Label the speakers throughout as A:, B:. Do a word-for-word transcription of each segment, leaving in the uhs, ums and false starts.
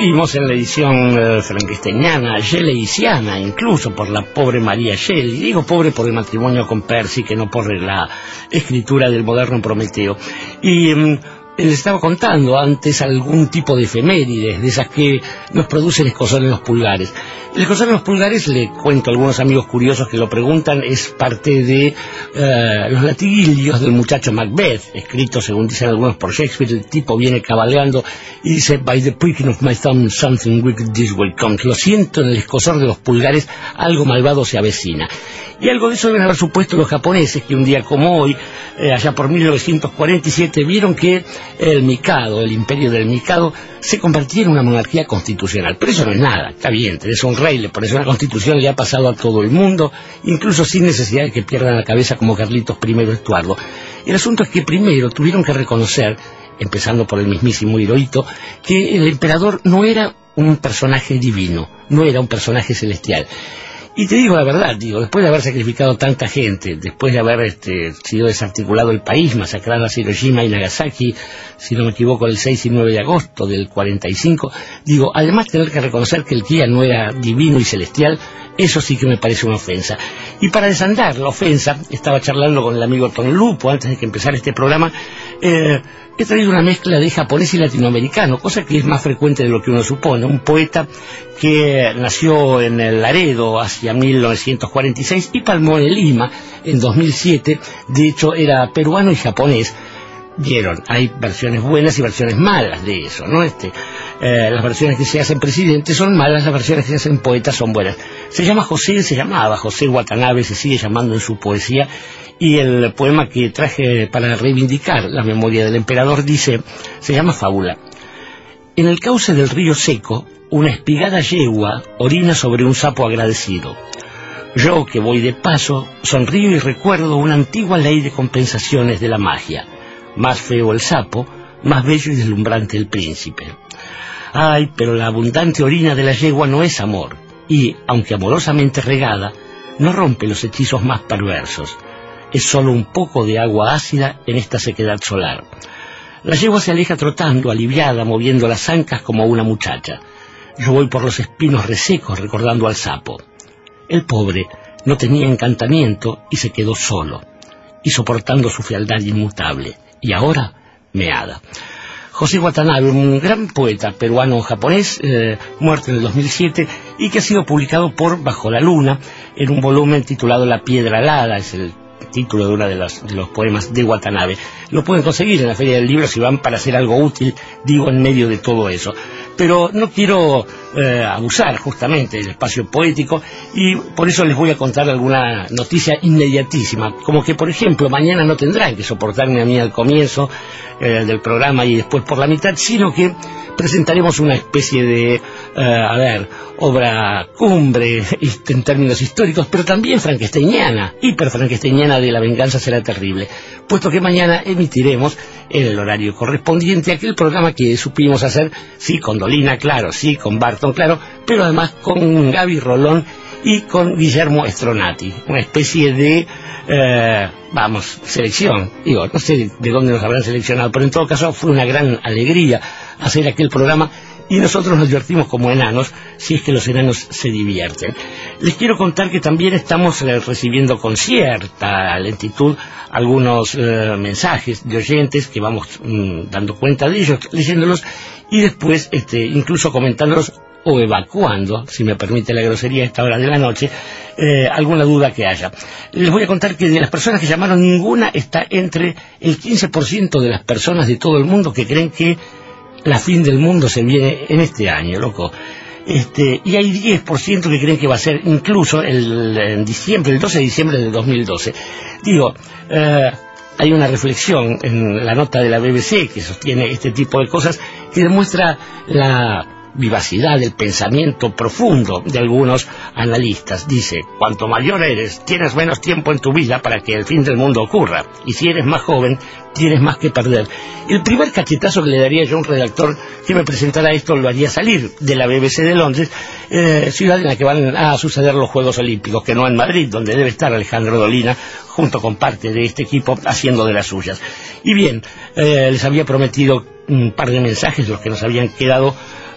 A: seguimos en la edición eh, frankensteiniana, shelleysiana, incluso por la pobre María Shelley. Digo pobre por el matrimonio con Percy, que no por la escritura del moderno Prometeo. Y mm, les estaba contando antes algún tipo de efemérides, de esas que nos producen escozor en los pulgares. El escozor en los pulgares, le cuento a algunos amigos curiosos que lo preguntan, es parte de uh, los latiguillos del muchacho Macbeth, escrito, según dicen algunos, por Shakespeare. El tipo viene cabalgando y dice: "By the pricking of my thumb something wicked this way comes". Lo siento, en el escozor de los pulgares algo malvado se avecina. Y algo de eso deben haber supuesto los japoneses, que un día como hoy, eh, allá por mil novecientos cuarenta y siete, vieron que el Mikado, el imperio del Mikado, se convertía en una monarquía constitucional. Pero eso no es nada, está bien, tenés un rey, le pones una constitución, le ha pasado a todo el mundo, incluso sin necesidad de que pierdan la cabeza como Carlitos primero Estuardo. El asunto es que primero tuvieron que reconocer, empezando por el mismísimo Hirohito, que el emperador no era un personaje divino, no era un personaje celestial. Y te digo la verdad, digo, después de haber sacrificado tanta gente, después de haber este, sido desarticulado el país, masacrando a Hiroshima y Nagasaki, si no me equivoco, el seis y nueve de agosto del cuarenta y cinco, digo, además tener que reconocer que el guía no era divino y celestial, eso sí que me parece una ofensa. Y para desandar la ofensa, estaba charlando con el amigo Tom Lupo antes de que empezara este programa. eh, he traído una mezcla de japonés y latinoamericano, cosa que es más frecuente de lo que uno supone. Un poeta que nació en el Laredo hacia mil novecientos cuarenta y seis y palmó en Lima en dos mil siete, de hecho era peruano y japonés. Vieron, hay versiones buenas y versiones malas de eso, ¿no? Este, eh, las versiones que se hacen presidentes son malas, las versiones que se hacen poetas son buenas. Se llama José, se llamaba José Watanabe, se sigue llamando en su poesía, y el poema que traje para reivindicar la memoria del emperador dice, se llama Fábula. En el cauce del río seco, una espigada yegua orina sobre un sapo agradecido. Yo, que voy de paso, sonrío y recuerdo una antigua ley de compensaciones de la magia. Más feo el sapo, más bello y deslumbrante el príncipe. Ay, pero la abundante orina de la yegua no es amor, y, aunque amorosamente regada, no rompe los hechizos más perversos. Es solo un poco de agua ácida en esta sequedad solar. La yegua se aleja trotando, aliviada, moviendo las ancas como una muchacha. Yo voy por los espinos resecos recordando al sapo. El pobre no tenía encantamiento y se quedó solo, y soportando su fealdad inmutable. Y ahora, meada. José Watanabe, un gran poeta peruano-japonés, eh, muerto en el dos mil siete, y que ha sido publicado por Bajo la Luna, en un volumen titulado La Piedra Alada, es el título de uno de los, de los poemas de Watanabe. Lo pueden conseguir en la Feria del Libro si van para hacer algo útil, digo, en medio de todo eso. Pero no quiero eh, abusar justamente del espacio poético, y por eso les voy a contar alguna noticia inmediatísima, como que, por ejemplo, mañana no tendrán que soportarme a mí al comienzo eh, del programa y después por la mitad, sino que presentaremos una especie de, uh, a ver, obra cumbre en términos históricos, pero también frankensteiniana, hiper frankensteiniana, de La venganza será terrible, puesto que mañana emitiremos en el horario correspondiente aquel programa que supimos hacer, sí, con Dolina, claro, sí, con Barton, claro, pero además con Gaby Rolón y con Guillermo Stronati, una especie de, eh, vamos, selección. Digo, no sé de dónde nos habrán seleccionado, pero en todo caso fue una gran alegría hacer aquel programa, y nosotros nos divertimos como enanos, si es que los enanos se divierten. Les quiero contar que también estamos eh, recibiendo con cierta lentitud algunos eh, mensajes de oyentes que vamos mm, dando cuenta de ellos, leyéndolos, y después este, incluso comentándolos o evacuando, si me permite la grosería a esta hora de la noche, eh, alguna duda que haya. Les voy a contar que de las personas que llamaron, ninguna está entre el quince por ciento de las personas de todo el mundo que creen que la fin del mundo se viene en este año, loco. Este, y hay diez por ciento que creen que va a ser incluso el, en diciembre, el doce de diciembre de dos mil doce. Digo, eh, hay una reflexión en la nota de la B B C que sostiene este tipo de cosas, que demuestra la vivacidad del pensamiento profundo de algunos analistas. Dice: cuanto mayor eres, tienes menos tiempo en tu vida para que el fin del mundo ocurra, y si eres más joven, tienes más que perder. El primer cachetazo que le daría yo a un redactor que me presentara esto lo haría salir de la B B C de Londres, eh, ciudad en la que van a suceder los Juegos Olímpicos, que no en Madrid, donde debe estar Alejandro Dolina junto con parte de este equipo haciendo de las suyas. Y bien, eh, les había prometido un par de mensajes, los que nos habían quedado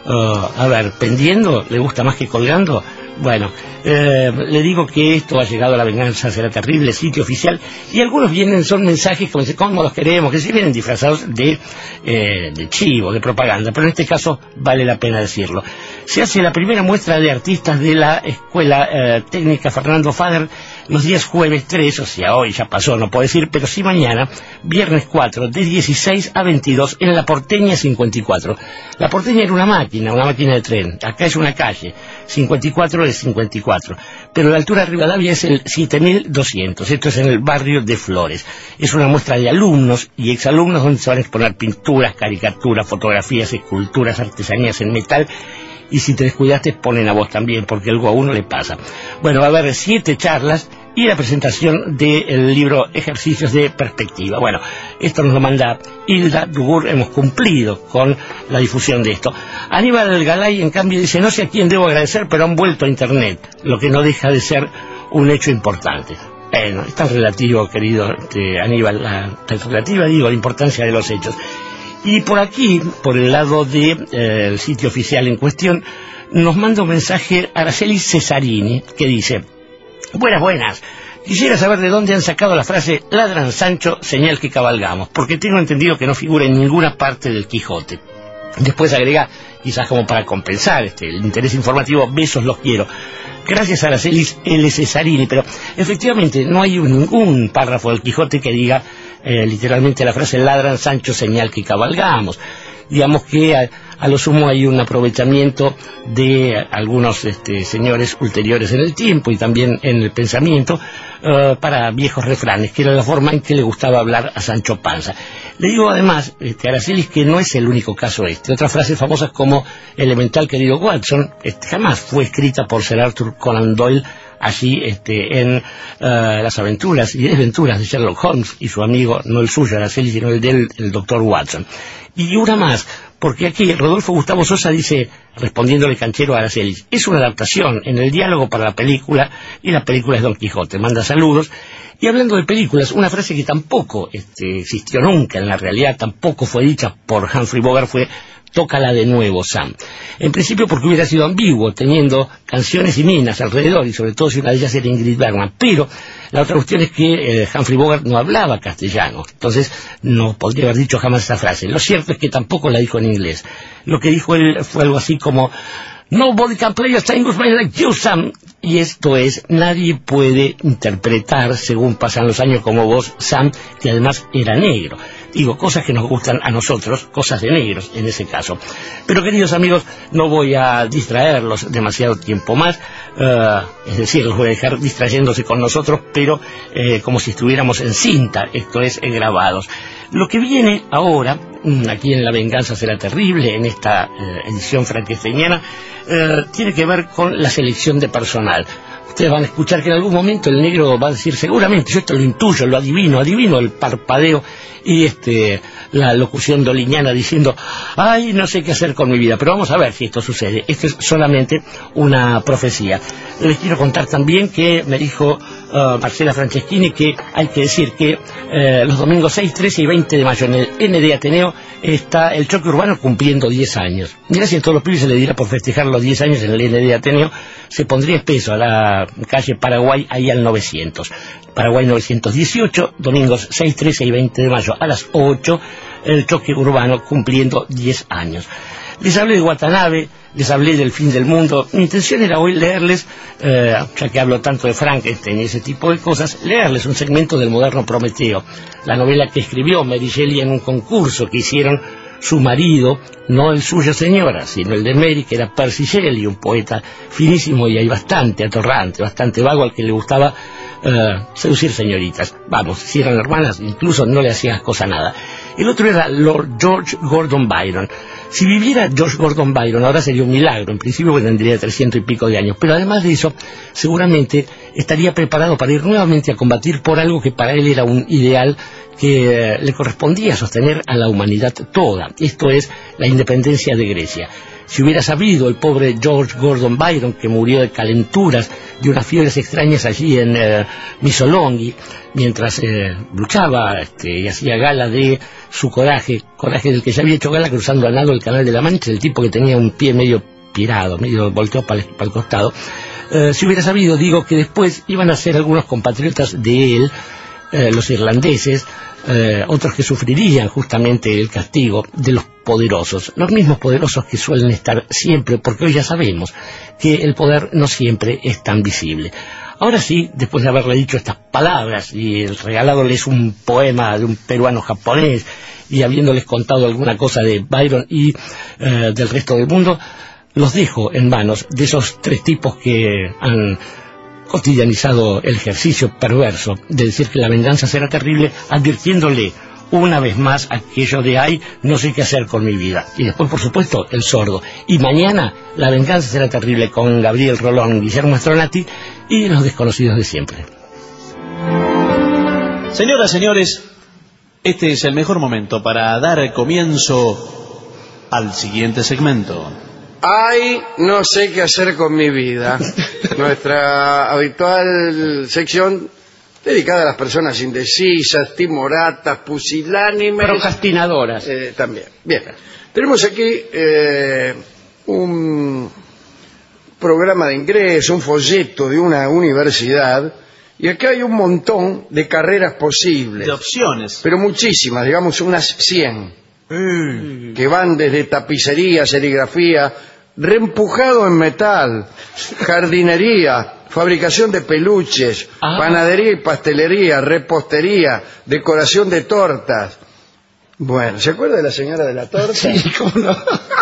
A: Uh, a ver, pendiendo, ¿le gusta más que colgando? Bueno, eh, le digo que esto ha llegado a La Venganza Será Terrible, sitio oficial, y algunos vienen, son mensajes como dice, ¿cómo los queremos? Que sí vienen disfrazados de, eh, de chivo, de propaganda, pero en este caso vale la pena decirlo. Se hace la primera muestra de artistas de la Escuela eh, Técnica Fernando Fader los días jueves tres, o sea, hoy ya pasó, no puedo decir, pero sí mañana, viernes cuatro, de dieciséis a veintidós, en La Porteña cincuenta y cuatro. La Porteña era una máquina, una máquina de tren, acá es una calle, cincuenta y cuatro es cincuenta y cuatro, pero la altura de Rivadavia es el siete mil doscientos, esto es en el barrio de Flores. Es una muestra de alumnos y exalumnos donde se van a exponer pinturas, caricaturas, fotografías, esculturas, artesanías en metal, y si te descuidaste ponen a vos también, porque algo a uno le pasa. Bueno, va a haber siete charlas y la presentación del libro Ejercicios de Perspectiva. Bueno, esto nos lo manda Hilda Dugur, hemos cumplido con la difusión de esto. Aníbal Galay, en cambio, dice, no sé a quién debo agradecer, pero han vuelto a Internet, lo que no deja de ser un hecho importante. Bueno, es tan relativo, querido este, Aníbal, la, tan relativa, digo, la importancia de los hechos. Y por aquí, por el lado del de, eh, sitio oficial en cuestión, nos manda un mensaje Araceli Cesarini, que dice, buenas, buenas, quisiera saber de dónde han sacado la frase ladran Sancho, señal que cabalgamos, porque tengo entendido que no figura en ninguna parte del Quijote. Después agrega, quizás como para compensar este, el interés informativo, besos los quiero. Gracias a Araceli L. Cesarini, pero efectivamente no hay ningún párrafo del Quijote que diga eh, literalmente la frase ladran Sancho, señal que cabalgamos. Digamos que a, a lo sumo hay un aprovechamiento de algunos este, señores ulteriores en el tiempo y también en el pensamiento uh, para viejos refranes, que era la forma en que le gustaba hablar a Sancho Panza. Le digo además, este, Araceli, que no es el único caso este. Otras frases famosas como elemental querido Watson este, jamás fue escrita por Sir Arthur Conan Doyle allí este, en uh, las aventuras y desventuras de Sherlock Holmes y su amigo, no el suyo Araceli, sino el del el doctor Watson. Y una más, porque aquí Rodolfo Gustavo Sosa dice, respondiéndole canchero a Araceli, es una adaptación en el diálogo para la película, y la película es Don Quijote, manda saludos. Y hablando de películas, una frase que tampoco este, existió nunca en la realidad, tampoco fue dicha por Humphrey Bogart, fue tócala de nuevo, Sam. En principio porque hubiera sido ambiguo, teniendo canciones y minas alrededor, y sobre todo si una de ellas era Ingrid Bergman, pero la otra cuestión es que eh, Humphrey Bogart no hablaba castellano, entonces no podría haber dicho jamás esa frase. Lo cierto es que tampoco la dijo en inglés. Lo que dijo él fue algo así como, nobody can play a English man like you, Sam. Y esto es, nadie puede interpretar según pasan los años como vos, Sam, que además era negro. Digo, cosas que nos gustan a nosotros, cosas de negros en ese caso. Pero queridos amigos, no voy a distraerlos demasiado tiempo más, uh, es decir, los voy a dejar distrayéndose con nosotros, pero eh, como si estuviéramos en cinta, esto es, en grabados. Lo que viene ahora, aquí en La Venganza Será Terrible, en esta eh, edición frankensteiniana, eh, tiene que ver con la selección de personal. Ustedes van a escuchar que en algún momento el negro va a decir, seguramente, yo esto lo intuyo, lo adivino, adivino el parpadeo y este la locución doliñana diciendo, ay, no sé qué hacer con mi vida, pero vamos a ver si esto sucede. Esto es solamente una profecía. Les quiero contar también que me dijo uh, Marcela Franceschini que hay que decir que eh, los domingos seis, trece y veinte de mayo en el N D Ateneo está el choque urbano cumpliendo diez años. Mirá si a todos los pibes se le dirá por festejar los diez años en el N D Ateneo, se pondría espeso a la calle Paraguay, ahí al novecientos. Paraguay novecientos dieciocho, domingos seis, trece y veinte de mayo a las ocho, el choque urbano cumpliendo diez años. Les hablé de Watanabe, les hablé del fin del mundo. Mi intención era hoy leerles, eh, ya que hablo tanto de Frankenstein y ese tipo de cosas, leerles un segmento del moderno Prometeo, la novela que escribió Mary Shelley en un concurso que hicieron su marido, no el suyo señora, sino el de Mary, que era Percy Shelley, un poeta finísimo y ahí bastante atorrante, bastante vago, al que le gustaba uh, seducir señoritas. Vamos, si eran hermanas, incluso no le hacían cosa nada. El otro era Lord George Gordon Byron. Si viviera George Gordon Byron ahora sería un milagro, en principio porque tendría trescientos y pico de años, pero además de eso seguramente estaría preparado para ir nuevamente a combatir por algo que para él era un ideal que eh, le correspondía sostener a la humanidad toda, esto es la independencia de Grecia. Si hubiera sabido el pobre George Gordon Byron, que murió de calenturas, de unas fiebres extrañas allí en eh, Missolonghi, mientras eh, luchaba este, y hacía gala de su coraje, coraje del que ya había hecho gala cruzando a nado el Canal de la Mancha, el tipo que tenía un pie medio pirado, medio volteado para el, para el costado. Eh, si hubiera sabido, digo, que después iban a ser algunos compatriotas de él, eh, los irlandeses, eh, otros que sufrirían justamente el castigo de los poderosos, los mismos poderosos que suelen estar siempre, porque hoy ya sabemos que el poder no siempre es tan visible. Ahora sí, después de haberle dicho estas palabras y regalándoles un poema de un peruano japonés y habiéndoles contado alguna cosa de Byron y eh, del resto del mundo, los dejo en manos de esos tres tipos que han cotidianizado el ejercicio perverso de decir que la venganza será terrible, advirtiéndole una vez más aquello de ay, no sé qué hacer con mi vida. Y después, por supuesto, el sordo. Y mañana la venganza será terrible con Gabriel Rolón, Guillermo Stronati y los desconocidos de siempre.
B: Señoras, señores, este es el mejor momento para dar comienzo al siguiente segmento.
C: Ay, no sé qué hacer con mi vida. Nuestra habitual sección dedicada a las personas indecisas, timoratas, pusilánimes.
A: Procrastinadoras.
C: Eh, también. Bien. Tenemos aquí eh, un programa de ingreso, un folleto de una universidad, y acá hay un montón de carreras posibles.
B: De opciones.
C: Pero muchísimas, digamos unas cien. Mm. Que van desde tapicería, serigrafía, reempujado en metal, jardinería, fabricación de peluches, ah. panadería y pastelería, repostería, decoración de tortas. Bueno, ¿se acuerda de la señora de la torta?
A: Sí, cómo no.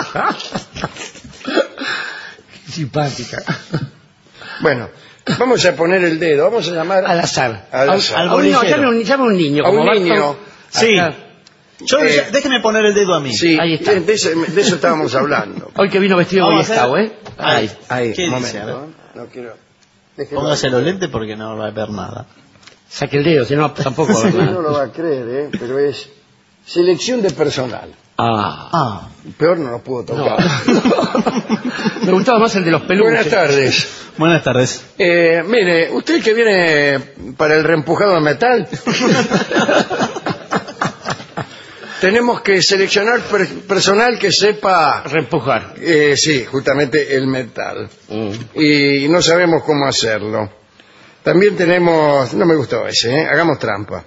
A: Simpática.
C: Bueno, vamos a poner el dedo, vamos a llamar
A: al azar.
C: Al azar.
A: Al, al no, llame, un, llame un niño.
C: A un
A: como
C: niño.
B: Sí. Yo, eh, déjeme poner el dedo a mí.
C: Sí, ahí está. De, eso, de eso estábamos hablando.
A: Hoy que vino vestido Boy Scout, ¿eh?
C: Ahí, ahí,
B: ¿Qué
C: un
B: dice?
C: momento. No quiero...
B: Póngase los lentes porque no va a ver nada.
A: Saque el dedo, si no tampoco va a ver nada.
C: No lo va a creer, ¿eh? Pero es selección de personal.
A: Ah.
C: ah. Peor no lo puedo tocar.
A: No. Me gustaba más el de los peluches.
C: Buenas tardes.
B: Buenas tardes.
C: Eh, mire, usted que viene para el reempujado de metal... Tenemos que seleccionar per personal que sepa...
A: Reempujar.
C: Eh, sí, justamente el metal.
A: Mm.
C: Y no sabemos cómo hacerlo. También tenemos... No me gustó ese, ¿eh? Hagamos trampa.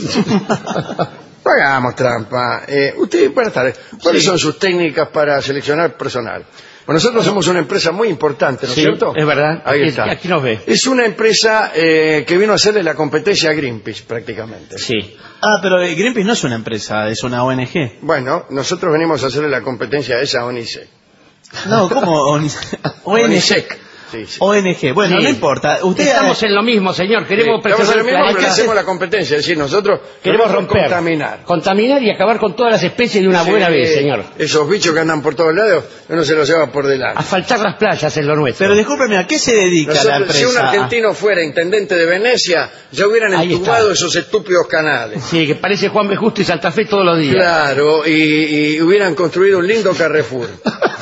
C: No hagamos trampa. Eh, usted, buenas tardes. ¿Cuáles sí. son sus técnicas para seleccionar personal? Bueno, nosotros somos una empresa muy importante, ¿no es
A: sí,
C: cierto?
A: Es verdad.
C: Ahí
A: aquí,
C: está.
A: Aquí nos ve.
C: Es una empresa eh, que vino a hacerle la competencia a Greenpeace, prácticamente.
B: Sí. Ah, pero Greenpeace no es una empresa, es una O N G.
C: Bueno, nosotros venimos a hacerle la competencia a esa ONICET.
B: No, ¿cómo? ONICET.
C: Sí, sí.
B: O N G, bueno, sí. No importa. Usted
A: Estamos en lo mismo, señor. Queremos
C: sí, estamos en lo mismo, pero hacemos la competencia. Es decir, nosotros
A: queremos romper,
C: contaminar.
A: Contaminar y acabar con todas las especies de una sí, buena vez, señor.
C: Esos bichos que andan por todos lados, uno se los lleva por delante.
A: Asfaltar las playas es lo nuestro.
B: Pero discúlpeme, ¿a qué se dedica
C: nosotros,
B: la empresa?
C: Si un argentino fuera intendente de Venecia, ya hubieran
A: ahí
C: entubado
A: está.
C: Esos estúpidos canales.
A: Sí, que parece Juan B. Justo y Santa Fe todos los días.
C: Claro, y, y hubieran construido un lindo Carrefour.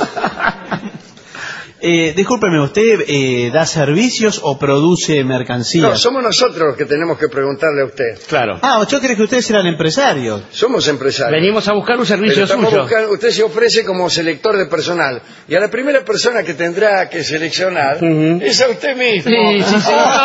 B: Eh, discúlpeme, ¿usted eh, da servicios o produce mercancías?
C: No, somos nosotros los que tenemos que preguntarle a usted.
A: Claro.
B: Ah, yo creí que ustedes eran empresarios.
C: Somos empresarios.
A: Venimos a buscar un servicio
C: Pero
A: suyo.
C: Buscando, usted se ofrece como selector de personal. Y a la primera persona que tendrá que seleccionar uh-huh. es a usted mismo.
A: Sí, sí,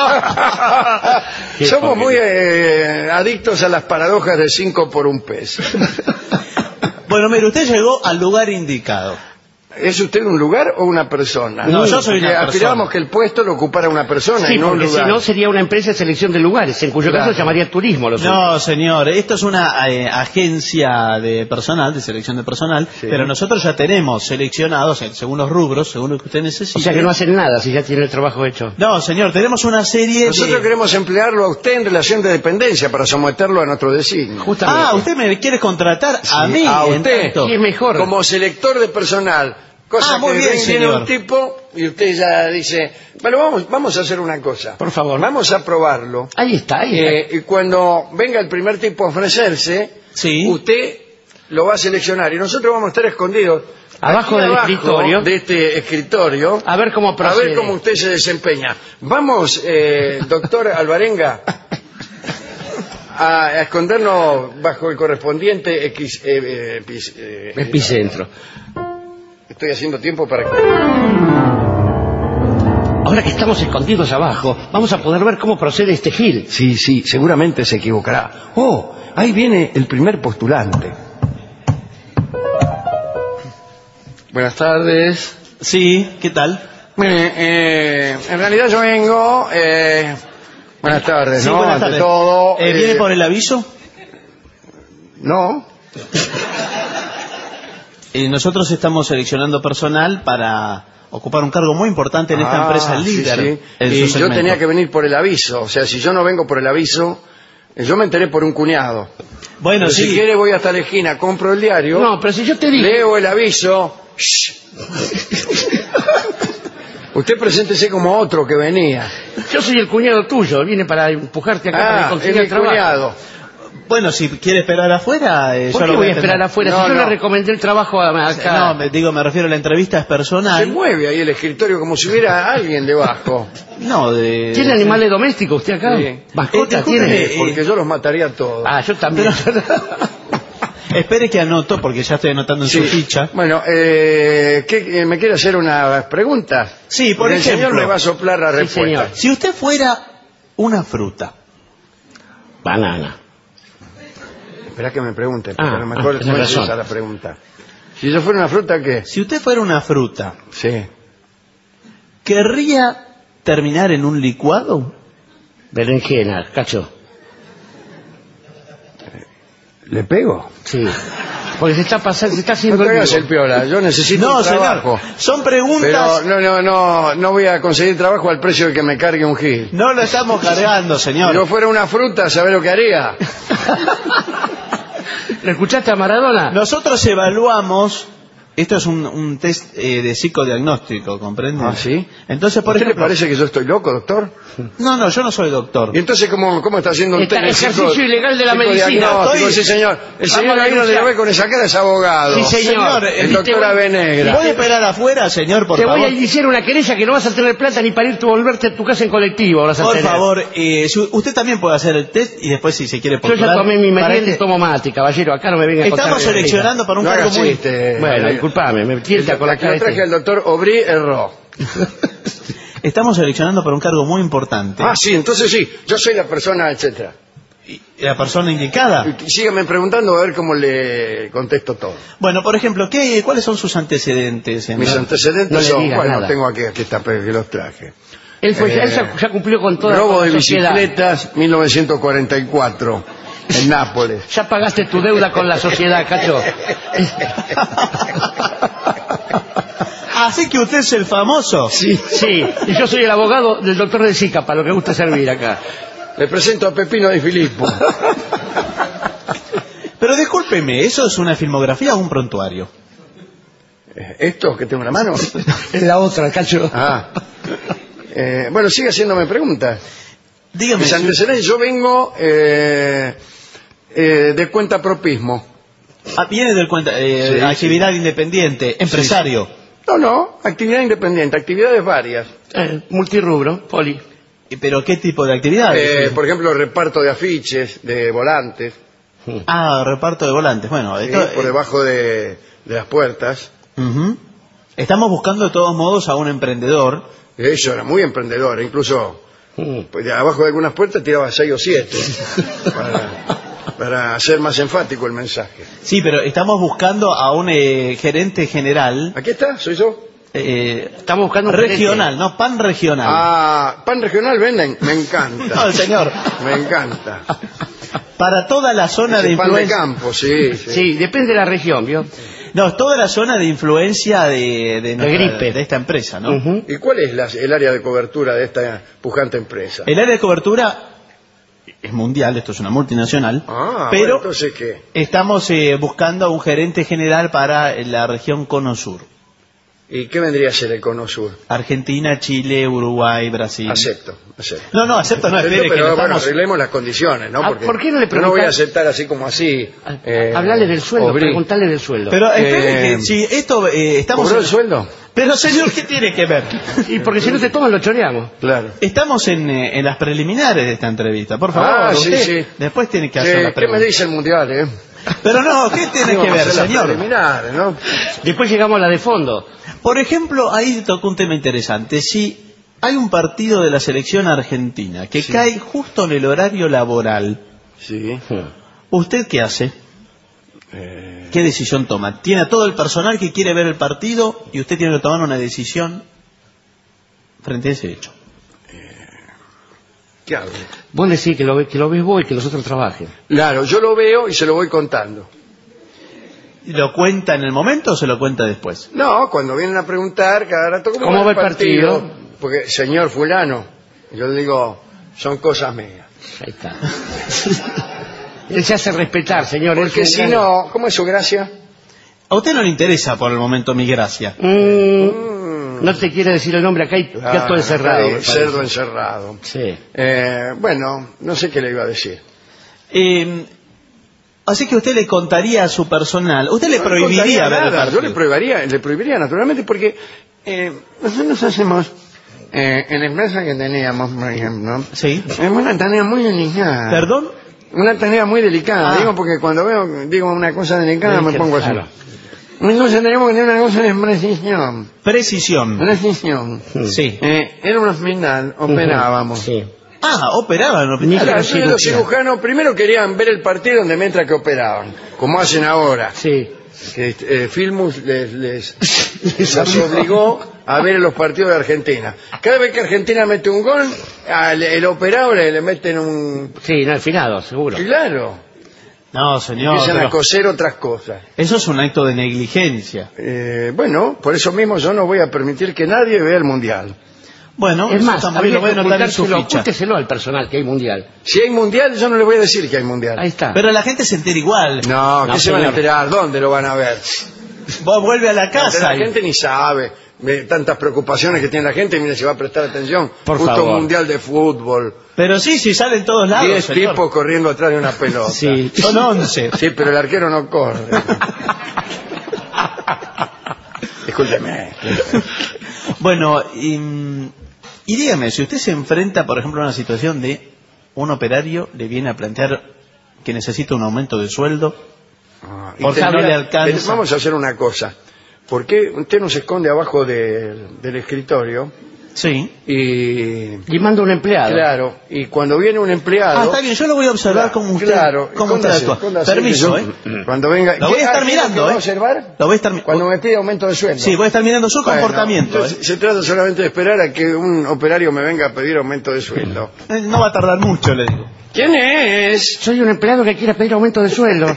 A: sí.
C: Somos muy eh, adictos a las paradojas de cinco por un pez.
B: Bueno, mire, usted llegó al lugar indicado.
C: ¿Es usted un lugar o una persona?
B: No, yo soy una persona.
C: Aspirábamos que el puesto lo ocupara una persona
A: sí,
C: y no un lugar.
A: Si no sería una empresa de selección de lugares, en cuyo
C: claro.
A: caso se llamaría turismo. Lo
B: no, señor, esto es una eh, agencia de personal, de selección de personal, sí. Pero nosotros ya tenemos seleccionados, según los rubros, según lo que usted necesite.
A: O sea que no hacen nada si ya tiene el trabajo hecho.
B: No, señor, tenemos una serie
C: Nosotros
B: de...
C: queremos emplearlo a usted en relación de dependencia para someterlo a nuestro designio.
B: Justamente. Ah, usted me quiere contratar sí, a mí.
C: A usted.
A: Y es mejor.
C: Como selector de personal. Cosa
B: ah, muy
C: que
B: bien,
C: viene
B: señor.
C: un tipo y usted ya dice, bueno, vamos, vamos a hacer una cosa.
A: Por favor.
C: Vamos a probarlo.
A: Ahí está, ahí
C: eh,
A: está.
C: Y cuando venga el primer tipo a ofrecerse,
B: sí.
C: usted lo va a seleccionar y nosotros vamos a estar escondidos
A: abajo
C: aquí
A: del
C: abajo
A: escritorio,
C: de este escritorio,
A: a ver cómo
C: a
A: procede.
C: ver cómo usted se desempeña. Vamos, eh, doctor Alvarenga, a, a escondernos bajo el correspondiente X, eh, eh, epis- eh,
A: Epicentro.
C: Estoy haciendo tiempo para que...
A: Ahora que estamos escondidos abajo, vamos a poder ver cómo procede este Gil.
C: Sí, sí, seguramente se equivocará. Oh, ahí viene el primer postulante. Buenas tardes.
B: Sí, ¿qué tal?
C: Mire, eh, en realidad yo vengo... Eh, buenas tardes,
B: Sí,
C: ¿no?
B: buenas
C: Ante
B: tardes.
C: todo...
B: Eh, ¿Viene
C: eh,
B: por el aviso?
C: No.
B: Eh, nosotros estamos seleccionando personal para ocupar un cargo muy importante en esta
C: Ah,
B: empresa
C: sí,
B: líder.
C: sí.
B: en su
C: Y yo
B: segmento.
C: tenía que venir por el aviso. O sea, si yo no vengo por el aviso, eh, yo me enteré por un cuñado.
B: Bueno,
C: Pero
B: sí.
C: si quiere voy hasta la esquina, compro el diario,
A: No, pero si yo te digo...
C: leo el aviso. Shh. Usted preséntese como otro que venía.
A: Yo soy el cuñado tuyo, vine para empujarte acá para
C: Ah,
A: que
C: es
A: consigas
C: mi
A: el trabajo.
C: cuñado.
B: Bueno, si quiere esperar afuera, eh,
A: ¿Por
B: yo
A: qué
B: lo
A: voy a
B: atender.
A: esperar afuera?
C: No,
A: si yo
C: no.
A: le recomendé el trabajo a- acá...
B: No, me, digo, me refiero a la entrevista es
C: Se
B: personal.
C: mueve ahí el escritorio como si hubiera alguien debajo.
B: No, de...
A: ¿Tiene animales domésticos usted acá?
C: Sí.
A: ¿Mascotas
B: Eh,
A: tiene?
B: discúlpeme, eh,
C: Porque yo los mataría a todos.
A: Ah, yo también.
B: Espere que anoto, porque ya estoy anotando en
C: Sí.
B: su ficha.
C: Bueno, eh, ¿qué- eh, ¿me quiere hacer unas preguntas?
B: Sí, por
C: Porque el
B: ejemplo.
C: señor me va a soplar la
A: Sí,
C: respuesta.
A: señor.
B: Si usted fuera una fruta,
A: Banana.
C: Espera que me pregunte, porque
A: Ah,
C: a lo mejor
A: ah,
C: no
A: tiene
C: es
A: razón.
C: esa la pregunta. Si yo fuera una fruta, ¿qué?
B: si usted fuera una fruta,
C: Sí.
B: ¿querría terminar en un licuado?
A: Berenjena, cacho.
C: ¿Le pego?
A: Sí. Porque se está pasando, se está
C: No
A: haciendo
C: te hagas
A: vivo.
C: el piola, yo necesito
B: No,
C: un trabajo.
B: señor, son preguntas...
C: Pero no, no, no, no voy a conseguir trabajo al precio de que me cargue un gil.
B: No lo estamos cargando,
C: Si
B: señor.
C: yo fuera una fruta, ¿sabés lo que haría?
A: ¿Le escuchaste a Maradona?
B: Nosotros evaluamos... Esto es un, un test eh, de psicodiagnóstico, ¿comprende?
C: ¿Ah, sí?
B: Entonces,
C: ¿A
B: por
C: usted le
B: ejemplo...
C: parece que yo estoy loco, doctor?
B: No, no, yo no soy doctor.
C: ¿Y entonces cómo, cómo está haciendo un
A: Está-
C: test de
A: ejercicio
C: psico-
A: ilegal de la
C: psicodiagnóstico?
A: medicina.
C: Sí,
B: Estoy-
C: señor. El
A: Vamos
C: señor
A: a
C: ahí donde
A: denunciar.
C: lo ve con esa cara es abogado.
A: Sí, señor.
B: Señor,
C: El doctor
A: Te voy-
C: Avenegra.
B: ¿Puede esperar afuera, señor, por
A: Te
B: favor?
A: voy a iniciar una querella que no vas a tener plata ni para irte a volverte a tu casa en colectivo. Vas a
B: Por
A: tener.
B: favor, eh, si- usted también puede hacer el test y después si se quiere
A: Yo ya
B: postular,
A: tomé mi
B: para
A: merienda y
B: que-
A: tomo mate, caballero. Acá no me venga a contar.
B: Estamos
A: de la
B: seleccionando para un
C: No
B: cargo
C: haga
B: muy...
C: chiste.
A: Bueno, disculpame, me tienta con la cara
C: Lo
A: de
C: traje
A: este.
C: al doctor Aubry Erro.
B: Estamos seleccionando para un cargo muy importante.
C: Ah, sí, entonces sí, yo soy la persona, etcétera.
B: Y la persona indicada.
C: Y sígame preguntando a ver cómo le contesto todo.
B: Bueno, por ejemplo, ¿qué, ¿cuáles son sus antecedentes? en
C: Mis
B: la-
C: antecedentes
A: No le
C: son,
A: diga
C: bueno,
A: nada.
C: tengo aquí, aquí está, pero que los traje.
A: Él, fue,
C: Eh,
A: él ya, ya cumplió con toda
C: Robo
A: la
C: de
A: sociedad.
C: bicicletas, mil novecientos cuarenta y cuatro, en Nápoles.
A: Ya pagaste tu deuda con la sociedad, cacho.
B: Así que usted es el famoso.
A: Sí, sí. Y yo soy el abogado del doctor de Zika, para lo que gusta servir acá.
C: Le presento a Pepino de Filippo.
B: Pero discúlpeme, ¿eso es una filmografía o un prontuario?
C: Eh, ¿Esto que tengo en la mano?
A: Es la otra, cacho.
C: Ah. Eh, bueno, sigue haciéndome preguntas.
B: Dígame.
C: Mis
B: si-
C: antecedentes, yo vengo eh, eh, de cuentapropismo.
B: Ah, viene del cuenta, eh,
C: Sí,
B: actividad independiente, empresario.
C: No, no, actividad independiente, actividades varias.
A: Eh, multirrubro, poli.
B: ¿Y ¿Pero qué tipo de actividad?
C: Eh, por ejemplo, reparto de afiches, de volantes,
B: Ah, reparto de volantes. Bueno,
C: ¿sí?
B: esto,
C: por
B: eh,
C: debajo de, de las puertas.
B: ujú. Estamos buscando de todos modos a un emprendedor.
C: Eso era muy emprendedor, incluso
A: Mm.
C: pues, de abajo de algunas puertas tiraba seis o siete para, para hacer más enfático el mensaje.
B: Sí, pero estamos buscando a un eh, gerente general
C: ¿Aquí está? ¿Soy yo?
B: eh,
A: Estamos buscando un
B: regional, no pan regional.
C: Ah, pan regional venden, me
B: No,
C: encanta.
B: el señor.
C: Me encanta.
B: Para toda la zona
C: Ese
B: de
C: pan de
B: influencia.
C: campo, sí, sí.
A: Sí, depende de la región, ¿vio?
B: No, toda la zona de influencia de, de, nuestra-
A: gripe.
B: de esta empresa, ¿no?
A: Ujú.
C: ¿Y cuál es la- el área de cobertura de esta pujante empresa?
B: El área de cobertura es mundial, esto es una multinacional,
C: Ah,
B: pero
C: bueno, entonces ¿qué?
B: estamos eh, buscando a un gerente general para la región Cono Sur.
C: ¿Y qué vendría a ser el cono sur?
B: Argentina, Chile, Uruguay, Brasil.
C: Acepto, acepto.
B: No, no, acepto, no, espere,
C: Pero
B: que no
C: bueno,
B: estamos...
C: arreglemos las condiciones, ¿no?
A: Ah,
C: Porque
A: ¿por qué no le
C: yo no voy a
A: preguntan-
C: aceptar así como así. Eh,
A: Hablarle del sueldo,
C: Obrí.
A: preguntarle del sueldo.
B: Pero espere
C: Eh,
B: que si esto eh, estamos...
C: ¿Cobró
B: en-
C: el sueldo?
B: Pero señor, ¿qué tiene que ver?
A: Y porque si no te toman, lo choreamos.
C: Claro.
B: Estamos en, eh, en las preliminares de esta entrevista, por favor.
C: Ah, sí,
B: usted
C: sí.
B: Después tiene que
C: Sí,
B: hacer la
C: ¿qué
B: pregunta.
C: me dice el mundial, eh?
B: Pero no, ¿qué tiene
C: Digo,
B: que ver,
C: hacer las
B: señor?
C: preliminares, ¿no?
A: Después llegamos a la de fondo.
B: Por ejemplo, ahí tocó un tema interesante. Si hay un partido de la selección argentina que
C: Sí.
B: cae justo en el horario laboral,
C: Sí.
B: ¿usted qué hace?
C: Eh,
B: ¿Qué decisión toma? Tiene a todo el personal que quiere ver el partido y usted tiene que tomar una decisión frente a ese hecho.
C: ¿Qué hago?
A: Vos decís que lo, ve- que lo ves vos y que los otros trabajen.
C: Claro, yo lo veo y se lo voy contando.
B: ¿Lo cuenta en el momento o se lo cuenta después?
C: No, cuando vienen a preguntar cada rato cómo,
A: ¿Cómo va el partido?
C: Porque, señor fulano, yo le digo, son cosas mías.
A: Ahí está. Él se hace respetar, señor. él
C: Porque
A: es
C: si
A: un-
C: no, ¿cómo es su gracia?
B: A usted no le interesa por el momento mi gracia.
A: Mm, no te quiere decir el nombre acá y
C: Ah,
A: gato encerrado.
C: acá hay
A: me
C: cerdo
A: parece.
C: encerrado.
A: Sí.
C: Eh, bueno, no sé qué le iba a decir.
B: Eh, así que usted le contaría a su personal, usted le
C: No
B: prohibiría
C: contaría
B: ver el
C: nada,
B: partido.
C: yo le prohibiría, le prohibiría naturalmente porque eh, nosotros hacemos eh, en la empresa que teníamos, por ejemplo,
B: Sí.
C: es una tarea muy delicada.
B: ¿Perdón?
C: Una tarea muy delicada,
B: Ah.
C: digo porque cuando veo digo una cosa delicada me
A: Delicada,
C: pongo así.
A: claro.
C: Entonces tenemos que tener una cosa de precisión.
B: Precisión.
C: Precisión.
B: Sí.
C: Eh, en un hospital operábamos.
A: Sí.
B: Ah, operaban.
A: Ni-
B: operaban.
C: Claro, entonces los
A: cirugía.
C: cirujanos primero querían ver el partido donde mientras que operaban, como hacen ahora.
A: Sí.
C: Que eh, Filmus les, les, les obligó a ver los partidos de Argentina. Cada vez que Argentina mete un gol, al el operado le, le meten un...
A: Sí, no, al finado, seguro.
C: Claro,
B: No, señor.
C: empiezan a
B: pero
C: coser otras cosas.
B: eso es un acto de negligencia.
C: Eh, bueno, por eso mismo yo no voy a permitir que nadie vea el Mundial.
B: Bueno,
A: Es
B: eso
A: más,
B: está muy
A: habría
B: bien, lo voy
A: que
B: a anotar en su
A: ocultárselo,
B: ficha.
A: ocúlteselo al personal que hay mundial.
C: Si hay Mundial, yo no le voy a decir que hay Mundial.
A: Ahí está.
B: Pero la gente se entera igual.
C: No, ¿qué
A: No,
C: se van a
A: señor.
C: enterar? ¿Dónde lo van a ver?
B: Vos vuelve a la casa.
C: La
B: y-
C: gente ni sabe de tantas preocupaciones que tiene la gente, mire si va a prestar atención.
A: Por
C: Justo
A: favor.
C: un Mundial de fútbol,
B: Pero sí, sí, sale en todos lados.
C: diez
B: señor.
C: tipos corriendo atrás de una pelota.
A: Sí.
B: Son once.
C: Sí, pero el arquero no corre. Discúlpeme.
B: Bueno, y, y dígame, si usted se enfrenta, por ejemplo, a una situación de un operario le viene a plantear que necesita un aumento de sueldo,
C: Ah,
B: Por
C: tendría-
B: no le alcanza.
C: Vamos a hacer una cosa. ¿Por qué usted no se esconde abajo de- del escritorio?
B: sí.
C: Y...
A: Y manda un empleado.
C: Claro, y cuando viene un empleado...
B: Ah, está bien, yo lo voy a observar como usted,
C: Claro,
B: cómo usted
C: escóndase,
B: actúa.
C: escóndase,
B: Permiso,
C: que
B: ¿eh?
C: yo- Cuando venga...
B: Lo voy a
C: ¿Qué-
B: estar
C: ah,
B: mirando,
C: ¿qué va a
B: ¿eh?
C: observar?
B: Lo voy a estar mi-
C: Cuando me pide aumento de sueldo.
B: Sí, voy a estar mirando su
C: Bueno,
B: comportamiento.
C: entonces,
B: ¿eh?
C: Se trata solamente de esperar a que un operario me venga a pedir aumento de sueldo.
B: Eh, No va a tardar mucho, le digo.
C: ¿Quién es?
A: Soy un empleado que quiere pedir aumento de sueldo.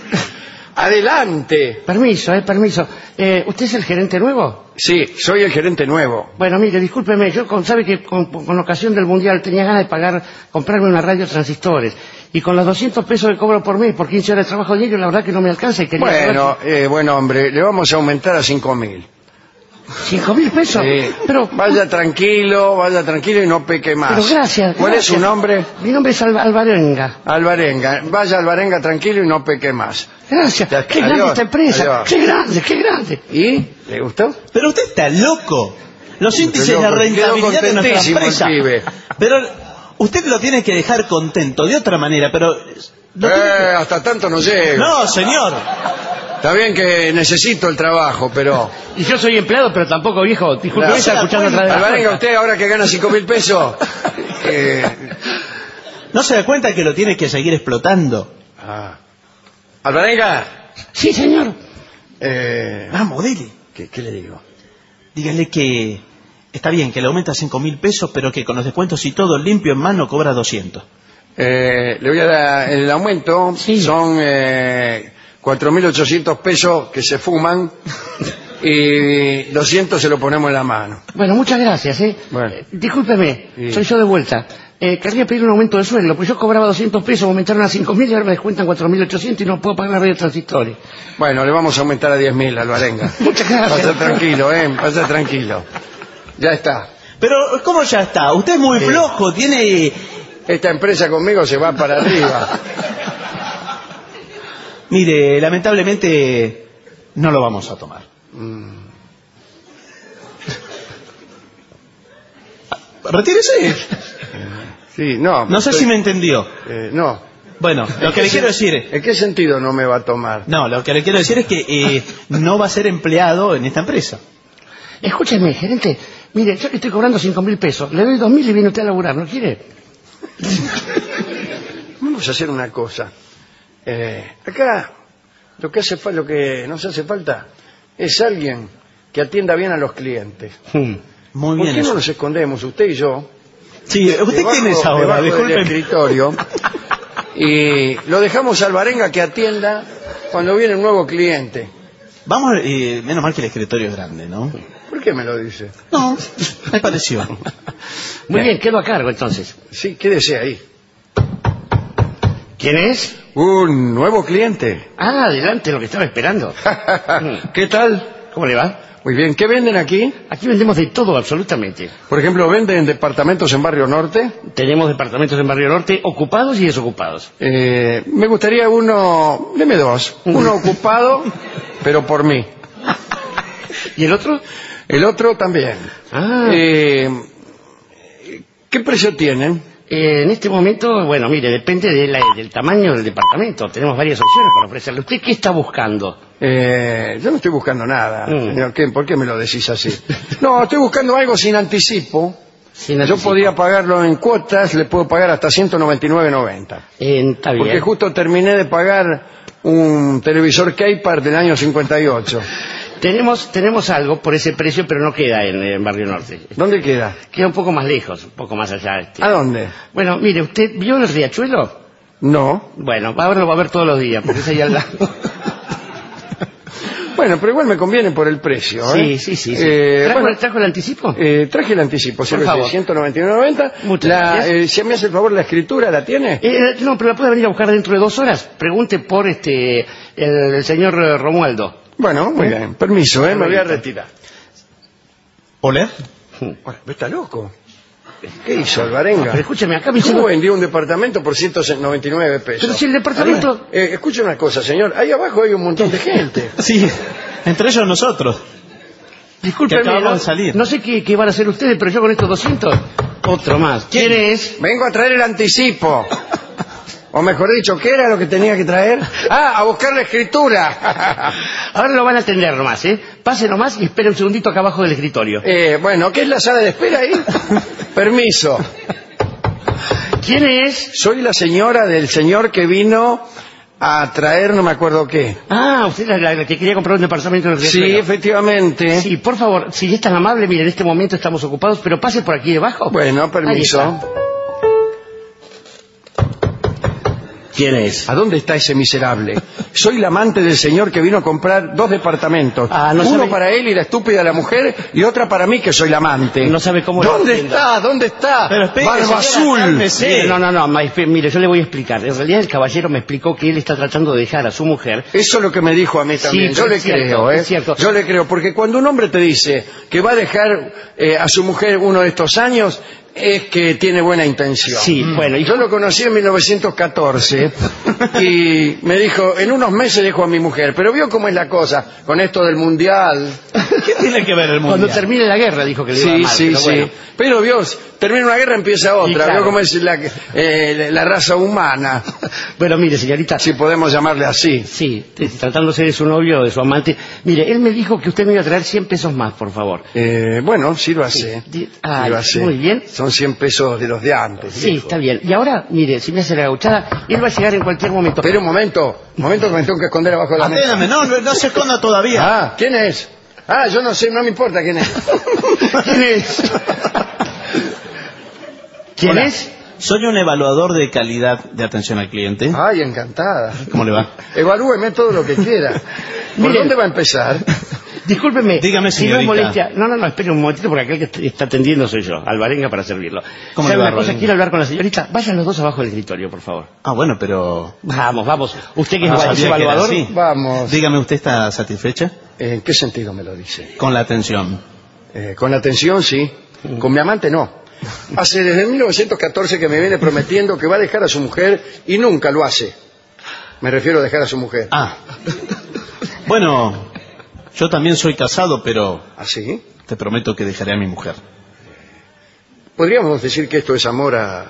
C: Adelante.
A: Permiso, eh, permiso. Eh, ¿Usted es el gerente nuevo?
C: Sí, soy el gerente nuevo.
A: Bueno, mire, discúlpeme, yo con, sabe que con, con ocasión del Mundial tenía ganas de pagar, comprarme una radio transistores. Y con los doscientos pesos que cobro por mes, por quince horas de trabajo diario, la verdad que no me alcanza y quería
C: Bueno, eh, bueno, hombre, le vamos a aumentar a cinco mil.
A: ¿Cinco mil pesos?
C: Sí.
A: Pero,
C: Vaya tranquilo, vaya tranquilo y no peque más.
A: pero gracias.
C: ¿Cuál
A: gracias.
C: es su nombre?
A: Mi nombre es Alba- Alvarenga.
C: Alvarenga. Vaya Alvarenga tranquilo y no peque más.
A: Gracias.
C: Ya,
A: Qué
C: adiós,
A: grande esta empresa.
C: adiós.
A: Qué grande, qué grande.
C: ¿Y? ¿Le gustó?
B: Pero usted está loco. Los índices
C: loco,
B: de rentabilidad
C: quedó
B: de nuestra
C: contentísimo el
B: empresa.
C: pibe.
B: Pero usted lo tiene que dejar contento de otra manera, pero... lo tiene
C: Eh, hasta tanto no
B: que-
C: llego.
B: No, señor.
C: Está bien que necesito el trabajo, pero...
A: Y yo soy empleado, pero tampoco viejo. Disculpe,
C: Claro.
A: me está escuchando otra vez.
C: Alvarenga, usted ahora que gana cinco mil pesos... eh,
B: ¿No se da cuenta que lo tiene que seguir explotando?
C: ah. Alvarenga,
A: Sí, señor.
C: eh,
B: Vamos, dele.
C: ¿qué, qué le digo?
B: Dígale que está bien, que le aumenta cinco mil pesos, pero que con los descuentos y todo limpio en mano cobra doscientos.
C: Eh, le voy a dar el aumento,
A: Sí.
C: son eh, cuatro mil ochocientos pesos que se fuman y doscientos se lo ponemos en la mano.
A: Bueno, muchas gracias, ¿eh?
C: Bueno.
A: Eh, discúlpeme,
C: Sí.
A: soy yo de vuelta. Eh, querría pedir un aumento de sueldo, pues yo cobraba doscientos pesos, me aumentaron a cinco mil y ahora me descuentan cuatro mil ochocientos y no puedo pagar la red transitoria.
C: Bueno, le vamos a aumentar a diez mil al Alvarenga.
A: Muchas gracias.
C: Pasa tranquilo, ¿eh? Pasa tranquilo. Ya está.
B: Pero, ¿cómo ya está? Usted es muy
C: Sí.
B: flojo, tiene...
C: Esta empresa conmigo se va para arriba.
B: Mire, lamentablemente no lo vamos a tomar.
C: Mm.
B: Retírese.
C: Sí, no.
B: No sé
C: estoy-
B: si me entendió.
C: eh, no.
B: Bueno, lo que le quiero decir...
C: ¿En qué sentido no me va a tomar?
B: No, lo que le quiero decir es que eh, no va a ser empleado en esta empresa.
A: Escúcheme, gerente, mire, yo que estoy cobrando cinco mil pesos, le doy dos mil y viene usted a laburar, ¿no quiere?
C: Vamos a hacer una cosa. Eh, acá lo que hace fa- lo que nos hace falta es alguien que atienda bien a los clientes.
A: Hmm.
B: Muy
C: ¿Por
B: bien
C: qué no
B: eso.
C: nos escondemos, usted y yo?
B: Sí, ¿usted
C: debajo-
B: quién es ahora?
C: debajo del
B: Disculpe.
C: escritorio y lo dejamos al Alvarenga que atienda cuando viene un nuevo cliente.
B: Vamos, eh, menos mal que el escritorio es grande, ¿no?
C: ¿Por qué me lo dice?
B: No, me pareció.
A: Muy bien, quedo a cargo entonces.
C: Sí, quédese ahí.
A: ¿Quién es?
C: Un nuevo cliente.
A: Ah, adelante, lo que estaba esperando.
C: ¿Qué tal?
A: ¿Cómo le va?
C: Muy bien. ¿Qué venden aquí?
A: Aquí vendemos de todo, absolutamente.
C: Por ejemplo, ¿venden departamentos en Barrio Norte?
A: Tenemos departamentos en Barrio Norte ocupados y desocupados.
C: Eh, me gustaría uno... Deme dos. Uno ocupado, pero por mí.
A: ¿Y el otro?
C: El otro también.
A: Ah,
C: Eh, ¿Qué precio tienen?
A: eh, en este momento, bueno, mire, depende de la- del tamaño del departamento. Tenemos varias opciones para ofrecerle. ¿Usted qué está buscando?
C: Eh, yo no estoy buscando nada.
A: Mm.
C: Señor Ken, ¿por qué me lo decís así? No, estoy buscando algo sin anticipo.
A: Sin
C: Yo
A: anticipo.
C: podría pagarlo en cuotas, le puedo pagar hasta ciento noventa y nueve noventa.
A: Eh, está bien.
C: Porque justo terminé de pagar un televisor Keypart del año cincuenta y ocho.
A: Tenemos, tenemos algo por ese precio, pero no queda en, en Barrio Norte.
C: ¿Dónde queda?
A: Queda un poco más lejos, un poco más allá. Este.
C: ¿A dónde?
A: Bueno, mire, ¿usted vio el riachuelo?
C: No.
A: Bueno, ahora lo va a ver todos los días, porque es ahí al lado.
C: Bueno, pero igual me conviene por el precio.
A: Sí,
C: ¿eh?
A: sí, sí. sí.
C: Eh,
A: ¿Trajo,
C: bueno,
A: trajo el anticipo?
C: eh, traje el anticipo,
A: Por favor.
C: ciento noventa y nueve noventa.
A: Muchas
C: La,
A: gracias.
C: eh, si me hace el favor, la escritura, ¿la tiene?
A: Eh, no, pero la puede venir a buscar dentro de dos horas. Pregunte por este el, el señor eh, Romualdo.
C: Bueno, muy bien. Permiso, ¿eh? Me voy a retirar.
B: ¿Hola?
C: Bueno, ¿está loco? ¿Qué hizo Alvarenga?
A: Pero escúcheme, acá me
C: ¿Cómo
A: hicieron...
C: vendió un departamento por ciento noventa y nueve pesos?
A: Pero si el departamento-
C: Eh, escuche una cosa, señor. Ahí abajo hay un montón de gente.
B: Sí, entre ellos nosotros.
A: Discúlpeme,
B: que acabamos
A: no,
B: de salir.
A: no sé qué, qué van a hacer ustedes, pero yo con estos doscientos, otro más. ¿Quién es?
C: Vengo a traer el anticipo. O mejor dicho, ¿qué era lo que tenía que traer? Ah, a buscar la escritura.
A: Ahora lo van a atender nomás, ¿eh? Pase nomás y espere un segundito acá abajo del escritorio.
C: Eh, bueno, ¿qué es la sala de espera ahí? Permiso.
A: ¿Quién es?
C: Soy la señora del señor que vino a traer no me acuerdo qué.
A: Ah, usted es la, la- la que quería comprar un departamento en el
C: Sí,
A: riachuelo.
C: efectivamente.
A: Sí, por favor, si es tan amable, mire, en este momento estamos ocupados, pero pase por aquí debajo.
C: Bueno,
A: Ahí
C: permiso.
A: está. ¿Quién es?
C: ¿A dónde está ese miserable? Soy la amante del señor que vino a comprar dos departamentos.
A: Ah, no
C: Uno
A: sabe-
C: para él y la estúpida la mujer, y otra para mí que soy la amante.
A: No sabe cómo lo
C: ¿Dónde
A: atiendo.
C: está? ¿Dónde está?
B: Pero espere,
C: Barba
B: señora,
C: azul.
B: cálmese.
A: Mire, no, no, no, ma- espe- mire, yo le voy a explicar. En realidad el caballero me explicó que él está tratando de dejar a su mujer.
C: Eso es lo que me dijo a mí también.
A: Sí,
C: Yo
A: pero
C: le
A: es cierto,
C: creo, ¿eh?
A: es cierto.
C: Yo le creo, porque cuando un hombre te dice que va a dejar eh, a su mujer uno de estos años, es que tiene buena intención.
A: Sí, bueno, y
C: Yo lo conocí en mil novecientos catorce y me dijo, en unos meses dejo a mi mujer, pero vio cómo es la cosa con esto del mundial.
B: ¿Qué tiene que ver el mundo?
A: cuando termine la guerra dijo que le iba
C: Sí,
A: mal,
C: sí,
A: pero
C: sí.
A: bueno.
C: Pero vio, termina una guerra, empieza otra.
A: Y claro.
C: Vio cómo es la, eh, la raza humana,
A: Bueno, mire, señorita,
C: si podemos llamarle así.
A: sí, t- tratándose de su novio o de su amante, mire, él me dijo que usted me iba a traer cien pesos más, por favor.
C: Eh, bueno, sí lo hace.
A: Di-
C: Sí
A: ah,
C: lo hace.
A: muy bien.
C: Son cien pesos de los de antes.
A: Sí,
C: viejo.
A: está bien. Y ahora, mire, si me hace la gauchada, él va a llegar en cualquier momento.
C: Espera un momento, un momento que me tengo que esconder abajo de la mesa.
B: Aténdame, no, no se esconda todavía.
C: Ah, ¿quién es? Ah, yo no sé, no me importa quién es.
A: ¿Quién es? ¿Quién
B: Hola.
A: es?
B: Soy un evaluador de calidad de atención al cliente.
C: Ay, encantada.
B: ¿Cómo le va?
C: Evalúeme todo lo que quiera. ¿Por
A: Mire.
C: dónde va a empezar?
A: Discúlpeme.
B: Dígame,
A: si no es
B: señorita.
A: molestia. No, no, no, espere un momentito porque aquel que est- está atendiendo soy yo, Alvarenga, para servirlo.
B: ¿Cómo
A: ¿Sabe
B: le va,
A: una cosa?
B: Alvarenga?
A: ¿Quiere hablar con la señorita? Vayan los dos abajo del escritorio, por favor.
B: Ah, bueno, pero...
A: Vamos, vamos. Usted que es
B: No
A: eva-
B: sabía
A: es
B: que era
A: evaluador.
B: así.
C: Vamos.
B: Dígame, ¿usted está satisfecha
C: ¿En qué sentido me lo dice?
B: con la atención?
C: Eh, con la atención, sí. Con mi amante, no. Hace desde mil novecientos catorce que me viene prometiendo que va a dejar a su mujer y nunca lo hace. Me refiero a dejar a su mujer.
B: Ah. Bueno, yo también soy casado, pero
C: ¿Así?
B: te prometo que dejaré a mi mujer.
C: Podríamos decir que esto es amor a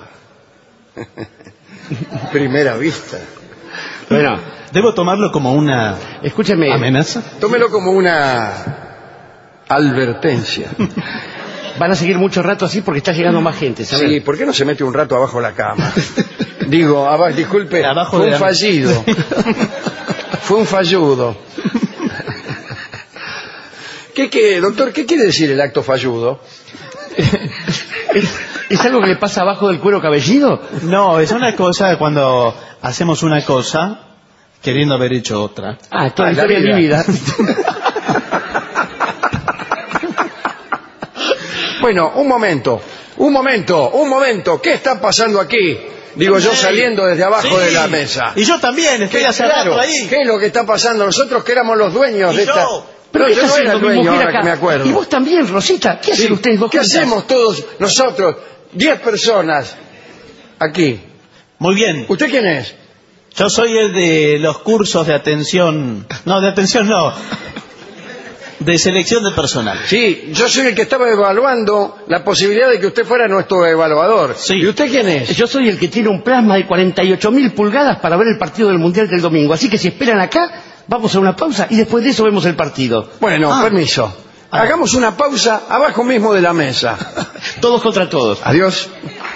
C: primera vista.
A: Bueno,
B: ¿Debo tomarlo como una
A: escúcheme.
B: amenaza?
C: Tómelo como una advertencia.
A: Van a seguir mucho rato así porque está llegando más gente, ¿sabes?
C: Sí, ¿por qué no se mete un rato abajo de la cama? Digo, abajo, disculpe,
B: Abajo
C: fue
B: de
C: un
B: la-
C: fallido. Fue un falludo. ¿Qué, qué, doctor, qué quiere decir el acto falludo?
A: ¿Es, es algo que le pasa abajo del cuero cabelludo?
B: No, es una cosa cuando hacemos una cosa queriendo haber hecho otra.
A: Ah, toda
C: Ah,
A: la
C: la
A: historia de mi vida.
C: Bueno, un momento, un momento, un momento. ¿Qué está pasando aquí? Digo yo saliendo desde abajo
B: Sí.
C: de la mesa.
B: Y yo también, estoy
C: ¿Qué,
B: hace
C: claro,
B: rato ahí.
C: ¿qué es lo que está pasando? Nosotros que éramos los dueños
B: ¿Y
C: de
B: yo?
C: esta...
A: Pero
C: No,
A: ¿qué
C: yo
A: está
C: no era el
A: haciendo mi
C: dueño,
A: mujer
C: ahora
A: acá?
C: que me acuerdo.
A: Y vos también, Rosita. ¿Qué hacen
C: Sí.
A: ustedes dos
C: ¿Qué
A: juntas?
C: hacemos todos nosotros? Diez personas aquí.
B: Muy bien.
C: ¿Usted quién es?
B: Yo soy el de los cursos de atención. No, de atención no. De selección de personal.
C: Sí, yo soy el que estaba evaluando la posibilidad de que usted fuera nuestro evaluador.
B: Sí.
C: ¿Y usted quién es?
A: Yo soy el que tiene un plasma de cuarenta y ocho mil pulgadas para ver el partido del Mundial del domingo. Así que si esperan acá, vamos a una pausa y después de eso vemos el partido.
C: Bueno,
B: Ah.
C: permiso. Hagamos una pausa abajo mismo de la mesa.
A: Todos contra todos.
C: Adiós.